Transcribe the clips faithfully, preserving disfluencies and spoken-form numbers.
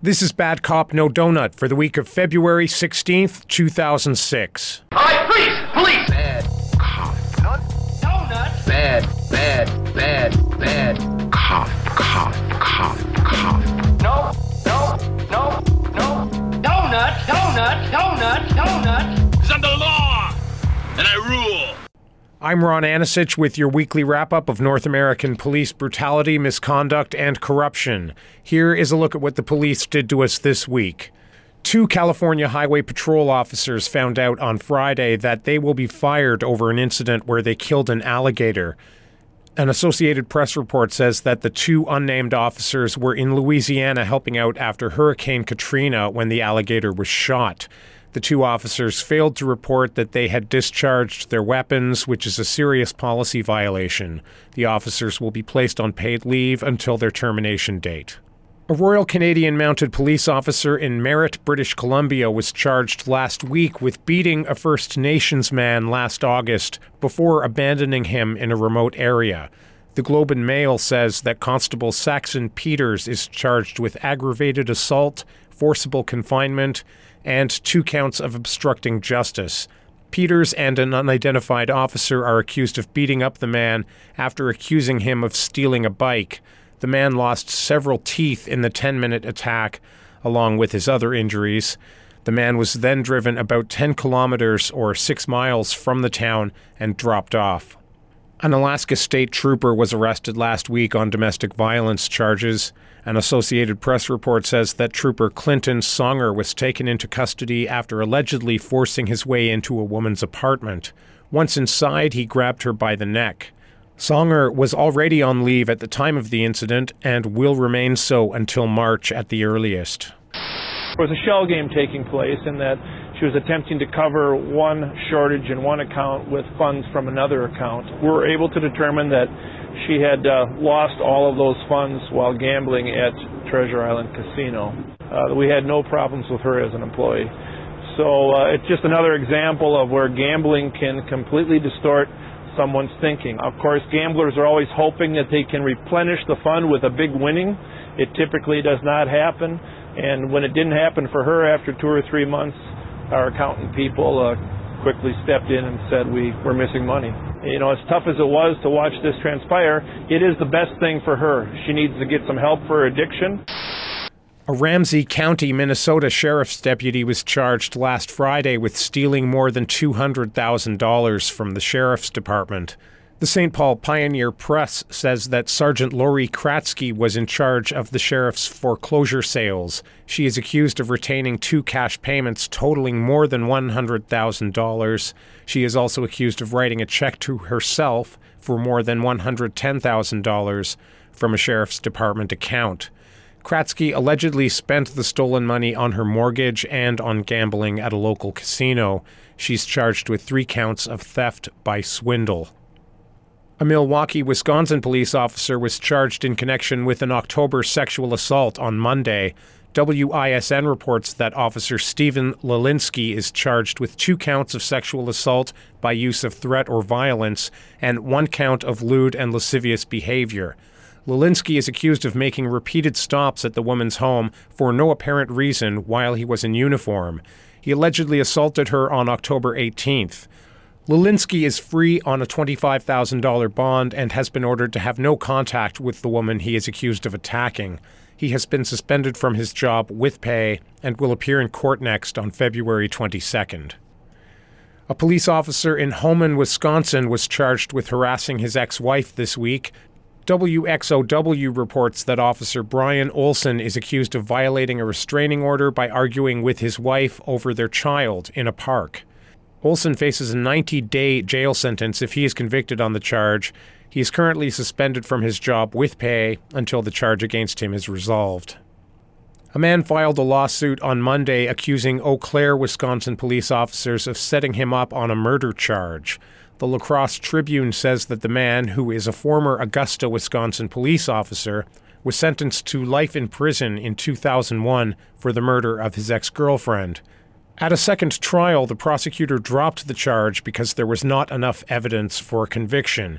This is Bad Cop, No Donut for the week of February sixteenth, two thousand six. All right, please, police! Bad cop. No, donut. Bad, bad, bad, bad cop, cop, cop, cop. No, no, no, no. Donut, donut, donut, donut. Because I'm the law, and I rule. I'm Ron Anisich with your weekly wrap-up of North American police brutality, misconduct, and corruption. Here is a look at what the police did to us this week. Two California Highway Patrol officers found out on Friday that they will be fired over an incident where they killed an alligator. An Associated Press report says that the two unnamed officers were in Louisiana helping out after Hurricane Katrina when the alligator was shot. The two officers failed to report that they had discharged their weapons, which is a serious policy violation. The officers will be placed on paid leave until their termination date. A Royal Canadian Mounted Police officer in Merritt, British Columbia, was charged last week with beating a First Nations man last August before abandoning him in a remote area. The Globe and Mail says that Constable Saxon Peters is charged with aggravated assault, forcible confinement, and two counts of obstructing justice. Peters and an unidentified officer are accused of beating up the man after accusing him of stealing a bike. The man lost several teeth in the ten-minute attack, along with his other injuries. The man was then driven about ten kilometers or six miles from the town and dropped off. An Alaska State Trooper was arrested last week on domestic violence charges. An Associated Press report says that Trooper Clinton Songer was taken into custody after allegedly forcing his way into a woman's apartment. Once inside, he grabbed her by the neck. Songer was already on leave at the time of the incident and will remain so until March at the earliest. There was a shell game taking place in that she was attempting to cover one shortage in one account with funds from another account. We were able to determine that she had uh, lost all of those funds while gambling at Treasure Island Casino. Uh, we had no problems with her as an employee. So uh, it's just another example of where gambling can completely distort someone's thinking. Of course, gamblers are always hoping that they can replenish the fund with a big winning. It typically does not happen. And when it didn't happen for her after two or three months, our accountant people uh, quickly stepped in and said we were missing money. You know, as tough as it was to watch this transpire, it is the best thing for her. She needs to get some help for her addiction. A Ramsey County, Minnesota sheriff's deputy was charged last Friday with stealing more than two hundred thousand dollars from the sheriff's department. The Saint Paul Pioneer Press says that Sergeant Lori Kratzky was in charge of the sheriff's foreclosure sales. She is accused of retaining two cash payments totaling more than one hundred thousand dollars. She is also accused of writing a check to herself for more than one hundred ten thousand dollars from a sheriff's department account. Kratzky allegedly spent the stolen money on her mortgage and on gambling at a local casino. She's charged with three counts of theft by swindle. A Milwaukee, Wisconsin police officer was charged in connection with an October sexual assault on Monday. W I S N reports that Officer Stephen Lelinski is charged with two counts of sexual assault by use of threat or violence and one count of lewd and lascivious behavior. Lelinski is accused of making repeated stops at the woman's home for no apparent reason while he was in uniform. He allegedly assaulted her on October eighteenth. Lelinski is free on a twenty-five thousand dollars bond and has been ordered to have no contact with the woman he is accused of attacking. He has been suspended from his job with pay and will appear in court next on February twenty-second. A police officer in Homan, Wisconsin was charged with harassing his ex-wife this week. W X O W reports that Officer Brian Olson is accused of violating a restraining order by arguing with his wife over their child in a park. Olson faces a ninety-day jail sentence if he is convicted on the charge. He is currently suspended from his job with pay until the charge against him is resolved. A man filed a lawsuit on Monday accusing Eau Claire, Wisconsin police officers of setting him up on a murder charge. The La Crosse Tribune says that the man, who is a former Augusta, Wisconsin police officer, was sentenced to life in prison in two thousand one for the murder of his ex-girlfriend. At a second trial, the prosecutor dropped the charge because there was not enough evidence for a conviction.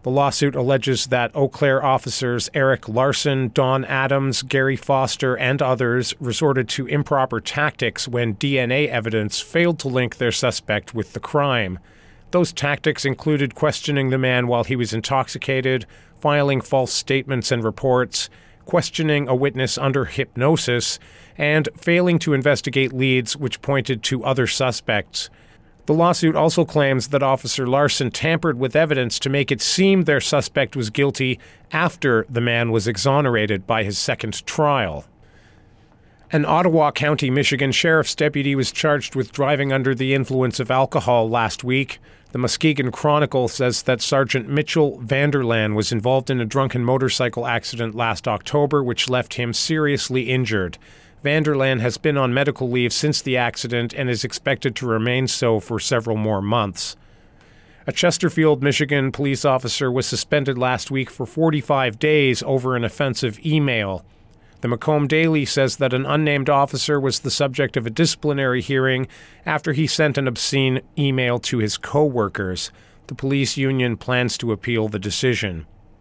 The lawsuit alleges that Eau Claire officers Eric Larson, Don Adams, Gary Foster, and others resorted to improper tactics when D N A evidence failed to link their suspect with the crime. Those tactics included questioning the man while he was intoxicated, filing false statements and reports, questioning a witness under hypnosis, and failing to investigate leads which pointed to other suspects. The lawsuit also claims that Officer Larson tampered with evidence to make it seem their suspect was guilty after the man was exonerated by his second trial. An Ottawa County, Michigan sheriff's deputy was charged with driving under the influence of alcohol last week. The Muskegon Chronicle says that Sergeant Mitchell Vanderlaan was involved in a drunken motorcycle accident last October, which left him seriously injured. Vanderlaan has been on medical leave since the accident and is expected to remain so for several more months. A Chesterfield, Michigan police officer was suspended last week for forty-five days over an offensive email. The Macomb Daily says that an unnamed officer was the subject of a disciplinary hearing after he sent an obscene email to his co-workers. The police union plans to appeal the decision.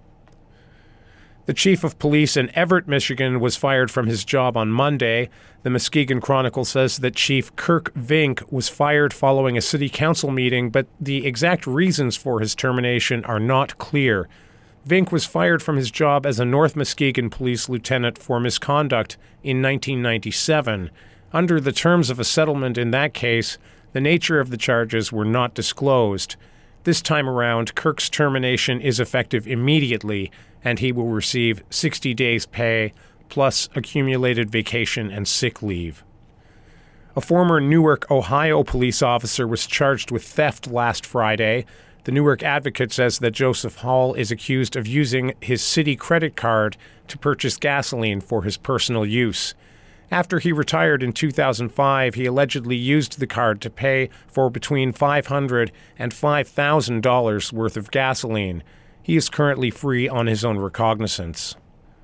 The chief of police in Everett, Michigan, was fired from his job on Monday. The Muskegon Chronicle says that Chief Kirk Vink was fired following a city council meeting, but the exact reasons for his termination are not clear. Vink was fired from his job as a North Muskegon police lieutenant for misconduct in nineteen ninety-seven. Under the terms of a settlement in that case, the nature of the charges were not disclosed. This time around, Kirk's termination is effective immediately, and he will receive sixty days' pay, plus accumulated vacation and sick leave. A former Newark, Ohio police officer was charged with theft last Friday. The Newark Advocate says that Joseph Hall is accused of using his city credit card to purchase gasoline for his personal use. After he retired in two thousand five, he allegedly used the card to pay for between five hundred dollars and five thousand dollars worth of gasoline. He is currently free on his own recognizance.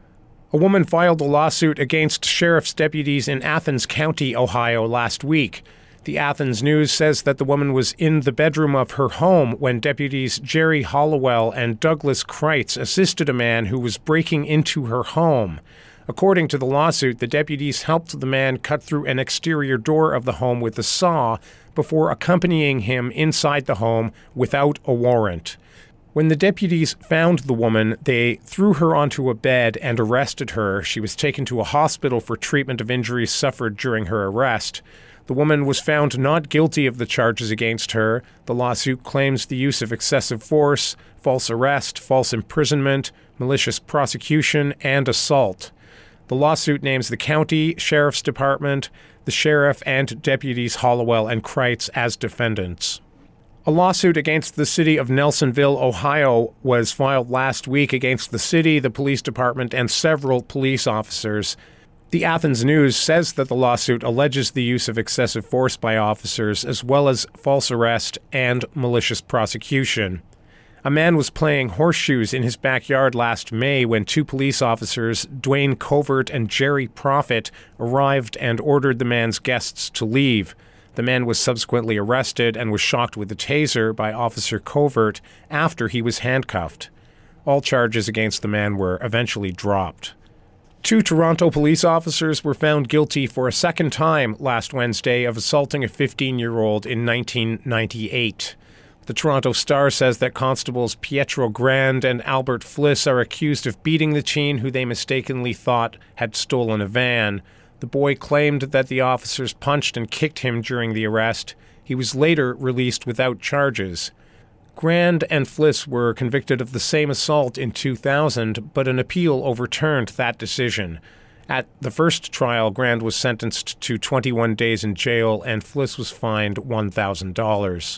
A woman filed a lawsuit against sheriff's deputies in Athens County, Ohio, last week. The Athens News says that the woman was in the bedroom of her home when deputies Jerry Hollowell and Douglas Kreitz assisted a man who was breaking into her home. According to the lawsuit, the deputies helped the man cut through an exterior door of the home with a saw before accompanying him inside the home without a warrant. When the deputies found the woman, they threw her onto a bed and arrested her. She was taken to a hospital for treatment of injuries suffered during her arrest. The woman was found not guilty of the charges against her. The lawsuit claims the use of excessive force, false arrest, false imprisonment, malicious prosecution, and assault. The lawsuit names the county, sheriff's department, the sheriff, and deputies Hollowell and Kreitz as defendants. A lawsuit against the city of Nelsonville, Ohio, was filed last week against the city, the police department, and several police officers. The Athens News says that the lawsuit alleges the use of excessive force by officers, as well as false arrest and malicious prosecution. A man was playing horseshoes in his backyard last May when two police officers, Dwayne Covert and Jerry Profit, arrived and ordered the man's guests to leave. The man was subsequently arrested and was shocked with a taser by Officer Covert after he was handcuffed. All charges against the man were eventually dropped. Two Toronto police officers were found guilty for a second time last Wednesday of assaulting a fifteen-year-old in nineteen ninety-eight. The Toronto Star says that constables Pietro Grand and Albert Fliss are accused of beating the teen who they mistakenly thought had stolen a van. The boy claimed that the officers punched and kicked him during the arrest. He was later released without charges. Grand and Fliss were convicted of the same assault in two thousand, but an appeal overturned that decision. At the first trial, Grand was sentenced to twenty-one days in jail and Fliss was fined one thousand dollars.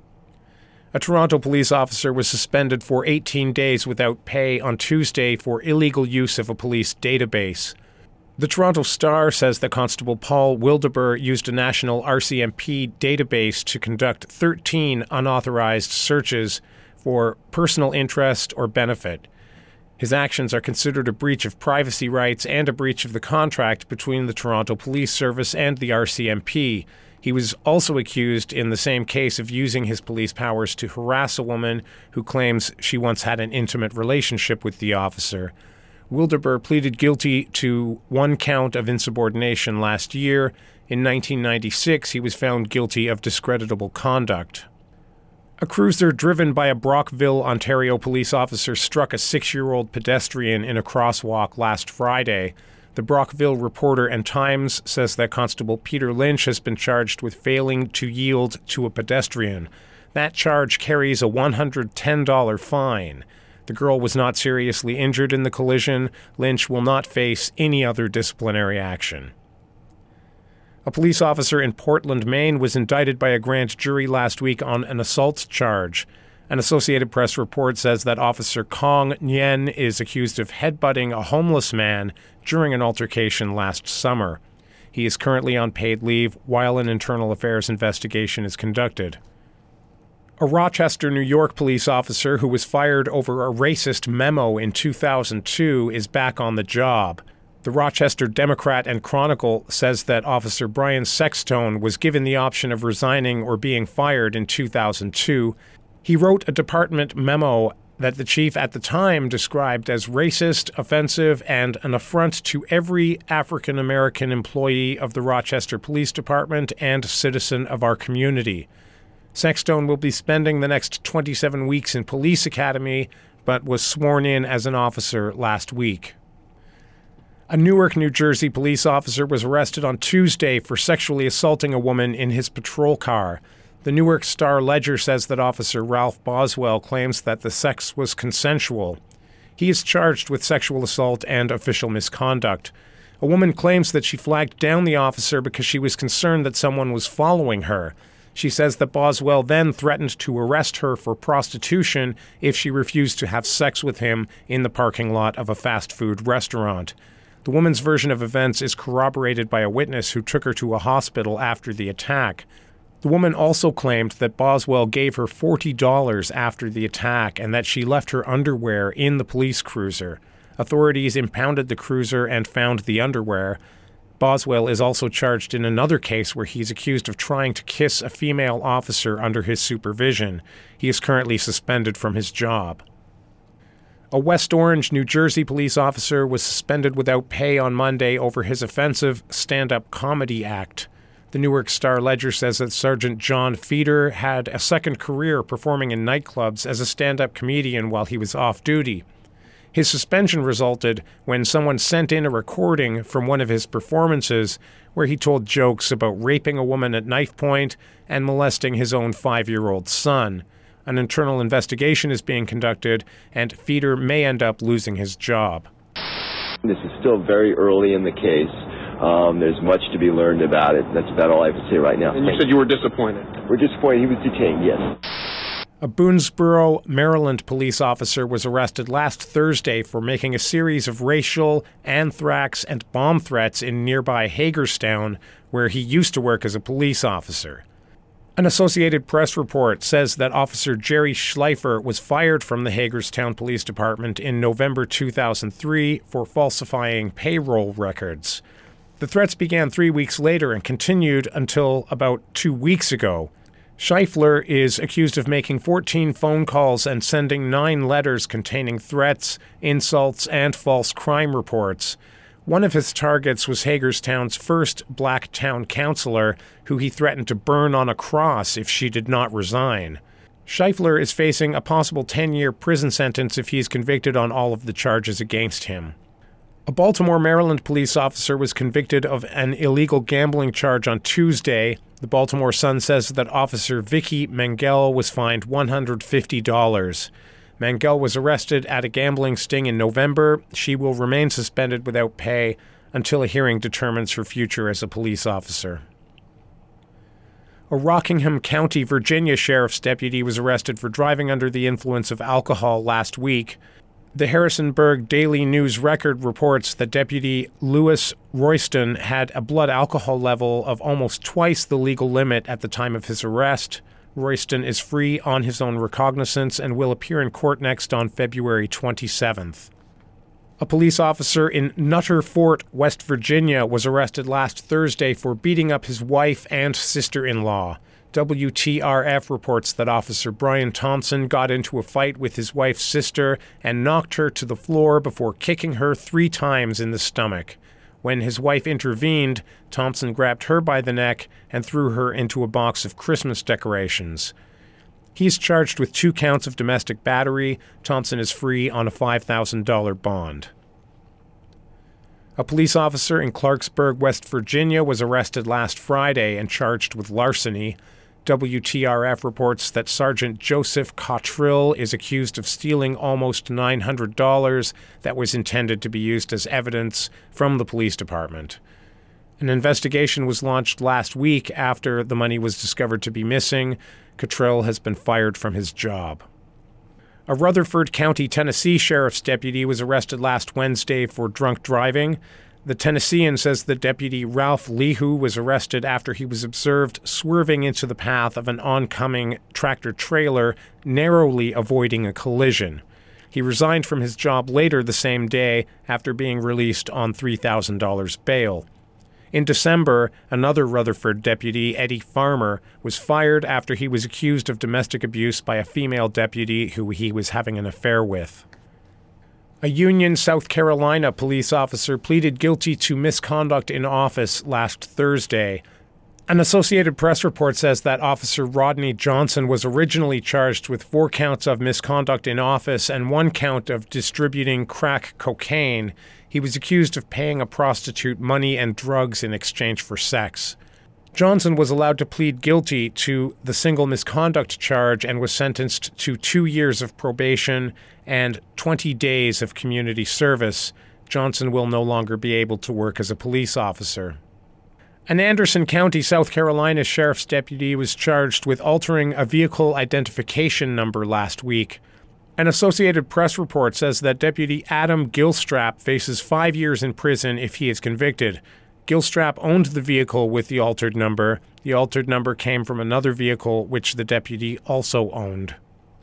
A Toronto police officer was suspended for eighteen days without pay on Tuesday for illegal use of a police database. The Toronto Star says that Constable Paul Wildeber used a national R C M P database to conduct thirteen unauthorized searches for personal interest or benefit. His actions are considered a breach of privacy rights and a breach of the contract between the Toronto Police Service and the R C M P. He was also accused in the same case of using his police powers to harass a woman who claims she once had an intimate relationship with the officer. Wildeber pleaded guilty to one count of insubordination last year. In nineteen ninety-six, he was found guilty of discreditable conduct. A cruiser driven by a Brockville, Ontario police officer struck a six-year-old pedestrian in a crosswalk last Friday. The Brockville Reporter and Times says that Constable Peter Lynch has been charged with failing to yield to a pedestrian. That charge carries a one hundred ten dollars fine. The girl was not seriously injured in the collision. Lynch will not face any other disciplinary action. A police officer in Portland, Maine was indicted by a grand jury last week on an assault charge. An Associated Press report says that Officer Kong Nguyen is accused of headbutting a homeless man during an altercation last summer. He is currently on paid leave while an internal affairs investigation is conducted. A Rochester, New York police officer who was fired over a racist memo in two thousand two is back on the job. The Rochester Democrat and Chronicle says that Officer Brian Sexton was given the option of resigning or being fired in two thousand two. He wrote a department memo that the chief at the time described as racist, offensive, and an affront to every African-American employee of the Rochester Police Department and citizen of our community. Sexton will be spending the next twenty-seven weeks in police academy, but was sworn in as an officer last week. A Newark, New Jersey police officer was arrested on Tuesday for sexually assaulting a woman in his patrol car. The Newark Star-Ledger says that Officer Ralph Boswell claims that the sex was consensual. He is charged with sexual assault and official misconduct. A woman claims that she flagged down the officer because she was concerned that someone was following her. She says that Boswell then threatened to arrest her for prostitution if she refused to have sex with him in the parking lot of a fast food restaurant. The woman's version of events is corroborated by a witness who took her to a hospital after the attack. The woman also claimed that Boswell gave her forty dollars after the attack and that she left her underwear in the police cruiser. Authorities impounded the cruiser and found the underwear. Boswell is also charged in another case where he's accused of trying to kiss a female officer under his supervision. He is currently suspended from his job. A West Orange, New Jersey police officer was suspended without pay on Monday over his offensive stand-up comedy act. The Newark Star-Ledger says that Sergeant John Feeder had a second career performing in nightclubs as a stand-up comedian while he was off duty. His suspension resulted when someone sent in a recording from one of his performances where he told jokes about raping a woman at knife point and molesting his own five-year-old son. An internal investigation is being conducted, and Feeder may end up losing his job. This is still very early in the case. Um, there's much to be learned about it. That's about all I have to say right now. And you said you were disappointed. We're disappointed he was detained, yes. A Boonesboro, Maryland police officer was arrested last Thursday for making a series of racial, anthrax, and bomb threats in nearby Hagerstown, where he used to work as a police officer. An Associated Press report says that Officer Jerry Schleifer was fired from the Hagerstown Police Department in November two thousand three for falsifying payroll records. The threats began three weeks later and continued until about two weeks ago. Scheifler is accused of making fourteen phone calls and sending nine letters containing threats, insults, and false crime reports. One of his targets was Hagerstown's first black town councilor, who he threatened to burn on a cross if she did not resign. Scheifler is facing a possible ten-year prison sentence if he is convicted on all of the charges against him. A Baltimore, Maryland police officer was convicted of an illegal gambling charge on Tuesday. The Baltimore Sun says that Officer Vicky Mangel was fined one hundred fifty dollars. Mangel was arrested at a gambling sting in November. She will remain suspended without pay until a hearing determines her future as a police officer. A Rockingham County, Virginia sheriff's deputy was arrested for driving under the influence of alcohol last week. The Harrisonburg Daily News Record reports that Deputy Lewis Royston had a blood alcohol level of almost twice the legal limit at the time of his arrest. Royston is free on his own recognizance and will appear in court next on February twenty-seventh. A police officer in Nutter Fort, West Virginia, was arrested last Thursday for beating up his wife and sister-in-law. W T R F reports that Officer Brian Thompson got into a fight with his wife's sister and knocked her to the floor before kicking her three times in the stomach. When his wife intervened, Thompson grabbed her by the neck and threw her into a box of Christmas decorations. He's charged with two counts of domestic battery. Thompson is free on a five thousand dollars bond. A police officer in Clarksburg, West Virginia, was arrested last Friday and charged with larceny. W T R F reports that Sergeant Joseph Cottrill is accused of stealing almost nine hundred dollars that was intended to be used as evidence from the police department. An investigation was launched last week after the money was discovered to be missing. Cottrill has been fired from his job. A Rutherford County, Tennessee sheriff's deputy was arrested last Wednesday for drunk driving. The Tennessean says that Deputy Ralph Lehu was arrested after he was observed swerving into the path of an oncoming tractor-trailer, narrowly avoiding a collision. He resigned from his job later the same day after being released on three thousand dollars bail. In December, another Rutherford deputy, Eddie Farmer, was fired after he was accused of domestic abuse by a female deputy who he was having an affair with. A Union, South Carolina police officer pleaded guilty to misconduct in office last Thursday. An Associated Press report says that Officer Rodney Johnson was originally charged with four counts of misconduct in office and one count of distributing crack cocaine. He was accused of paying a prostitute money and drugs in exchange for sex. Johnson was allowed to plead guilty to the single misconduct charge and was sentenced to two years of probation and twenty days of community service. Johnson will no longer be able to work as a police officer. An Anderson County, South Carolina sheriff's deputy was charged with altering a vehicle identification number last week. An Associated Press report says that Deputy Adam Gilstrap faces five years in prison if he is convicted. Gilstrap owned the vehicle with the altered number. The altered number came from another vehicle which the deputy also owned.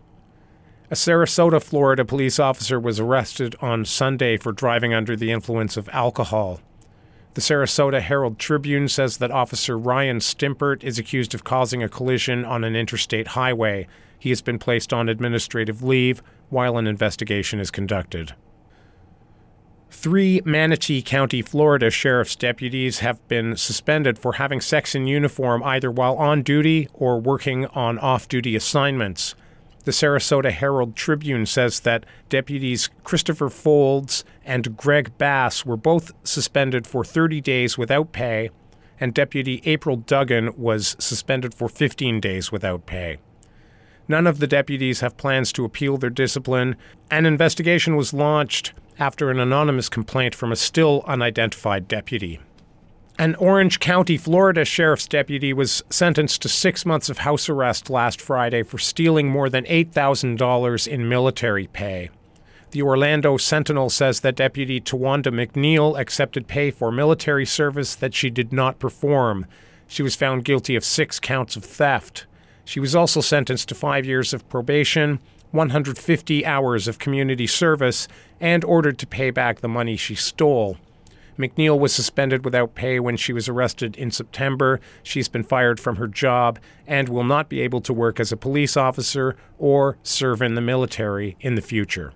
A Sarasota, Florida police officer was arrested on Sunday for driving under the influence of alcohol. The Sarasota Herald Tribune says that Officer Ryan Stimpert is accused of causing a collision on an interstate highway. He has been placed on administrative leave while an investigation is conducted. Three Manatee County, Florida sheriff's deputies have been suspended for having sex in uniform either while on duty or working on off-duty assignments. The Sarasota Herald Tribune says that deputies Christopher Folds and Greg Bass were both suspended for thirty days without pay, and Deputy April Duggan was suspended for fifteen days without pay. None of the deputies have plans to appeal their discipline. An investigation was launched after an anonymous complaint from a still unidentified deputy. An Orange County, Florida sheriff's deputy was sentenced to six months of house arrest last Friday for stealing more than eight thousand dollars in military pay. The Orlando Sentinel says that Deputy Tawanda McNeil accepted pay for military service that she did not perform. She was found guilty of six counts of theft. She was also sentenced to five years of probation, one hundred fifty hours of community service, and ordered to pay back the money she stole. McNeil was suspended without pay when she was arrested in September. She's been fired from her job and will not be able to work as a police officer or serve in the military in the future.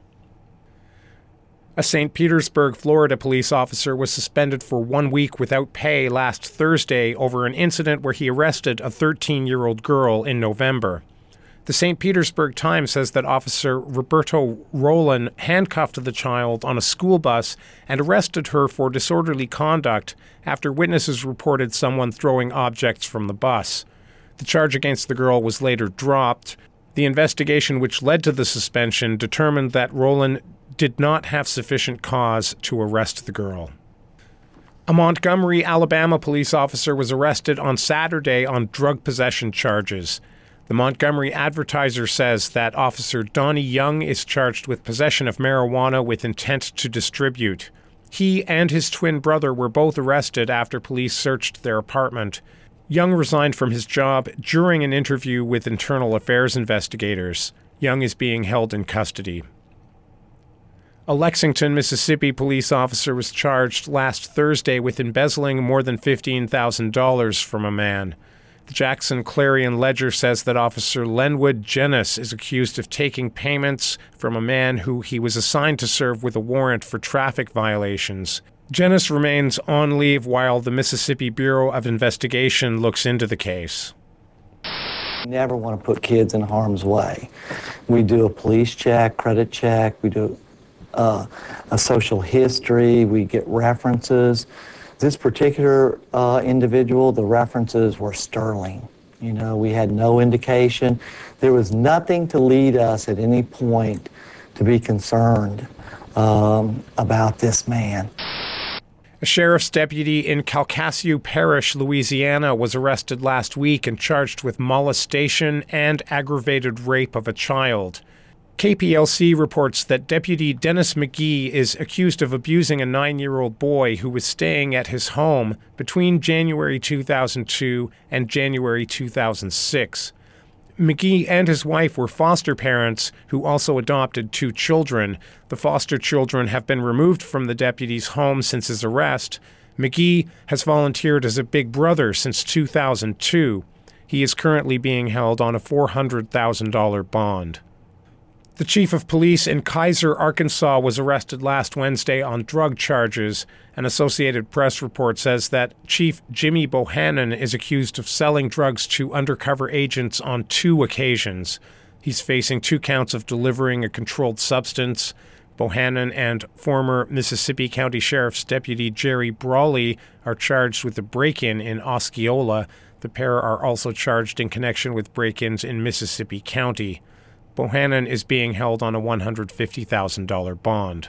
A Saint Petersburg, Florida police officer was suspended for one week without pay last Thursday over an incident where he arrested a thirteen-year-old girl in November. The Saint Petersburg Times says that Officer Roberto Roland handcuffed the child on a school bus and arrested her for disorderly conduct after witnesses reported someone throwing objects from the bus. The charge against the girl was later dropped. The investigation which led to the suspension determined that Roland did not have sufficient cause to arrest the girl. A Montgomery, Alabama police officer was arrested on Saturday on drug possession charges. The Montgomery Advertiser says that Officer Donnie Young is charged with possession of marijuana with intent to distribute. He and his twin brother were both arrested after police searched their apartment. Young resigned from his job during an interview with internal affairs investigators. Young is being held in custody. A Lexington, Mississippi police officer was charged last Thursday with embezzling more than fifteen thousand dollars from a man. The Jackson Clarion Ledger says that Officer Lenwood Jennis is accused of taking payments from a man who he was assigned to serve with a warrant for traffic violations. Jennis remains on leave while the Mississippi Bureau of Investigation looks into the case. We never want to put kids in harm's way. We do a police check, credit check, we do uh, a social history, we get references. This particular uh, individual, the references were sterling. You know, we had no indication. There was nothing to lead us at any point to be concerned um, about this man. A sheriff's deputy in Calcasieu Parish, Louisiana, was arrested last week and charged with molestation and aggravated rape of a child. K P L C reports that Deputy Dennis McGee is accused of abusing a nine-year-old boy who was staying at his home between January two thousand two and January two thousand six. McGee and his wife were foster parents who also adopted two children. The foster children have been removed from the deputy's home since his arrest. McGee has volunteered as a big brother since two thousand two. He is currently being held on a four hundred thousand dollars bond. The chief of police in Kaiser, Arkansas, was arrested last Wednesday on drug charges. An Associated Press report says that Chief Jimmy Bohannon is accused of selling drugs to undercover agents on two occasions. He's facing two counts of delivering a controlled substance. Bohannon and former Mississippi County Sheriff's Deputy Jerry Brawley are charged with a break-in in Osceola. The pair are also charged in connection with break-ins in Mississippi County. Bohannon is being held on a one hundred fifty thousand dollars bond.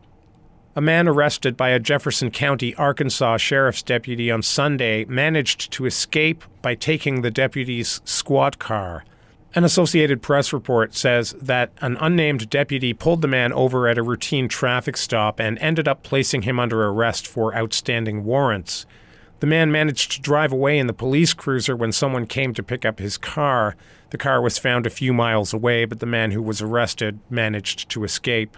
A man arrested by a Jefferson County, Arkansas sheriff's deputy on Sunday managed to escape by taking the deputy's squad car. An Associated Press report says that an unnamed deputy pulled the man over at a routine traffic stop and ended up placing him under arrest for outstanding warrants. The man managed to drive away in the police cruiser when someone came to pick up his car. The car was found a few miles away, but the man who was arrested managed to escape.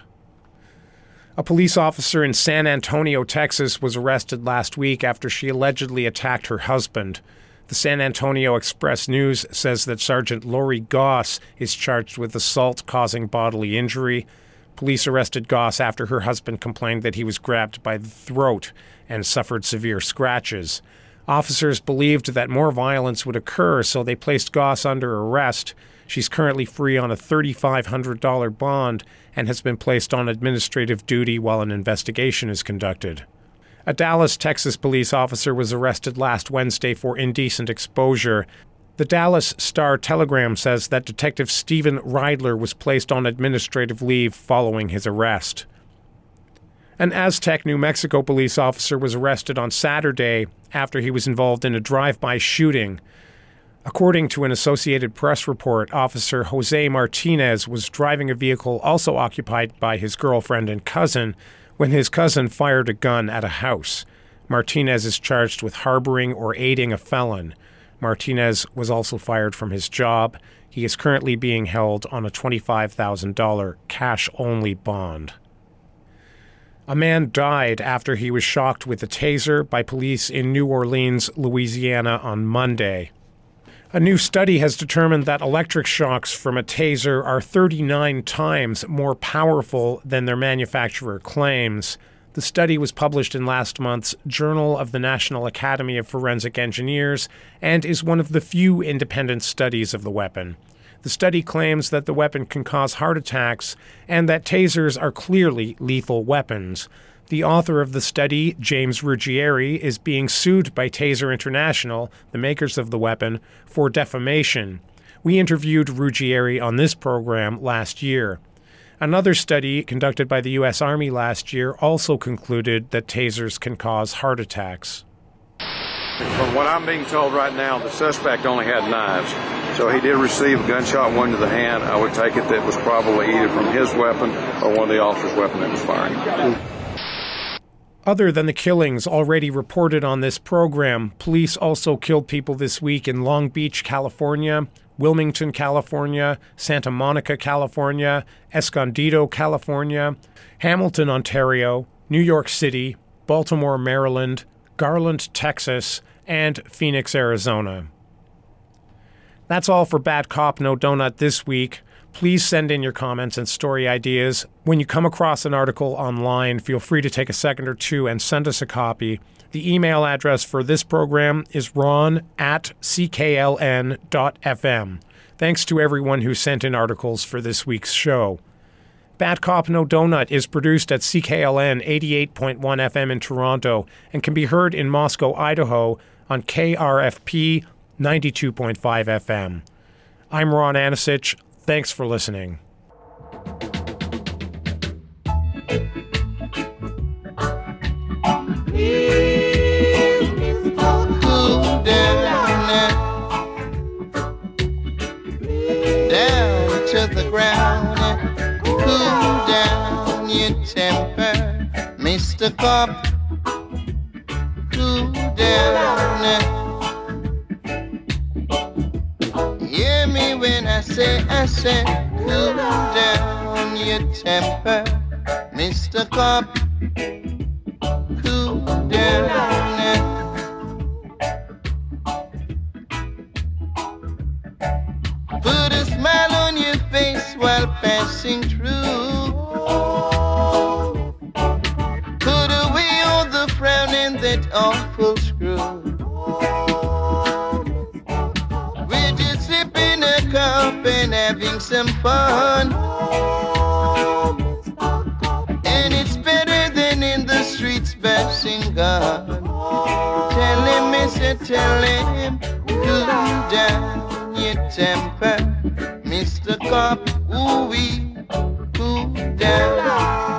A police officer in San Antonio, Texas, was arrested last week after she allegedly attacked her husband. The San Antonio Express News says that Sergeant Lori Goss is charged with assault causing bodily injury. Police arrested Goss after her husband complained that he was grabbed by the throat and suffered severe scratches. Officers believed that more violence would occur, so they placed Goss under arrest. She's currently free on a three thousand five hundred dollars bond and has been placed on administrative duty while an investigation is conducted. A Dallas, Texas police officer was arrested last Wednesday for indecent exposure. The Dallas Star-Telegram says that Detective Stephen Reidler was placed on administrative leave following his arrest. An Aztec, New Mexico police officer was arrested on Saturday after he was involved in a drive-by shooting. According to an Associated Press report, Officer Jose Martinez was driving a vehicle also occupied by his girlfriend and cousin when his cousin fired a gun at a house. Martinez is charged with harboring or aiding a felon. Martinez was also fired from his job. He is currently being held on a twenty-five thousand dollars cash-only bond. A man died after he was shocked with a taser by police in New Orleans, Louisiana on Monday. A new study has determined that electric shocks from a taser are thirty-nine times more powerful than their manufacturer claims. The study was published in last month's Journal of the National Academy of Forensic Engineers and is one of the few independent studies of the weapon. The study claims that the weapon can cause heart attacks and that tasers are clearly lethal weapons. The author of the study, James Ruggieri, is being sued by Taser International, the makers of the weapon, for defamation. We interviewed Ruggieri on this program last year. Another study conducted by the U S Army last year also concluded that tasers can cause heart attacks. From what I'm being told right now, the suspect only had knives. So he did receive a gunshot wound to the hand. I would take it that was probably either from his weapon or one of the officer's weapon that was firing. Other than the killings already reported on this program, police also killed people this week in Long Beach, California, Wilmington, California, Santa Monica, California, Escondido, California, Hamilton, Ontario, New York City, Baltimore, Maryland, Garland, Texas, and Phoenix, Arizona. That's all for Bad Cop, No Donut this week. Please send in your comments and story ideas. When you come across an article online, feel free to take a second or two and send us a copy. The email address for this program is ron at c k l n dot f m. Thanks to everyone who sent in articles for this week's show. Bad Cop No Donut is produced at C K L N eighty-eight point one F M in Toronto and can be heard in Moscow, Idaho on K R F P ninety-two point five F M. I'm Ron Anasich. Thanks for listening. Down to the ground and cool down your temper, Mister Cop. Cool down and hear me when I say, I say, cool down your temper, Mister Cop. Cool down and put a smile on your face while passing through. Put away all the frown and that awful screw. We're just sipping a cup and having some fun. And it's better than in the streets bashing guns. Tell him, mister, tell him, cool down your temper, Mister Cop, ooh-wee, cool down.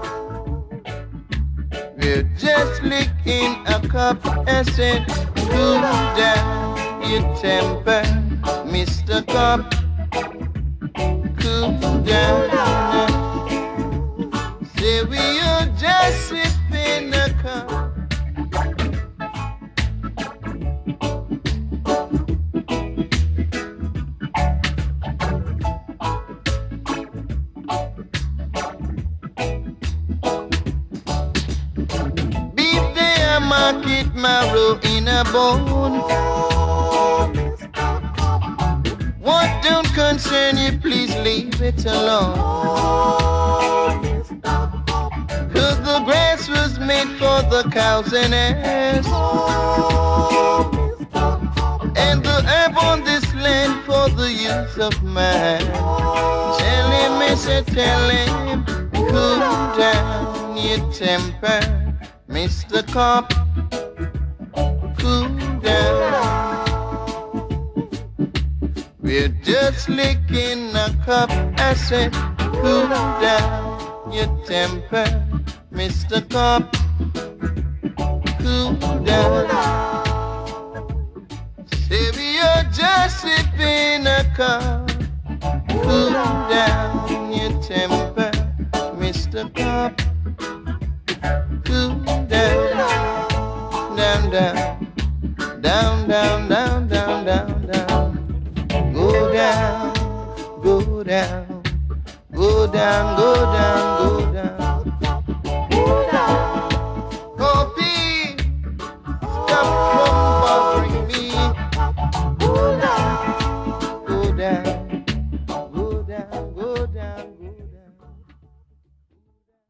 We're just licking a cup, I said, cool down your temper, Mister Cop, cool down. Say we are just sipping a cup. Market marrow in a bone. What don't concern you, please leave it alone. Cause the grass was made for the cows and ass, and the herb on this land for the use of man. Tell him, mister, tell him, cool down your temper, Mister Cop, cool down. We're just licking a cup, I said, cool down your temper, Mister Cop, cool down. Say we are just sipping a cup, cool down your temper, Mister Cop, cool down, down, down, down, down, down, down, down, down. Go down, go down, go down, go down.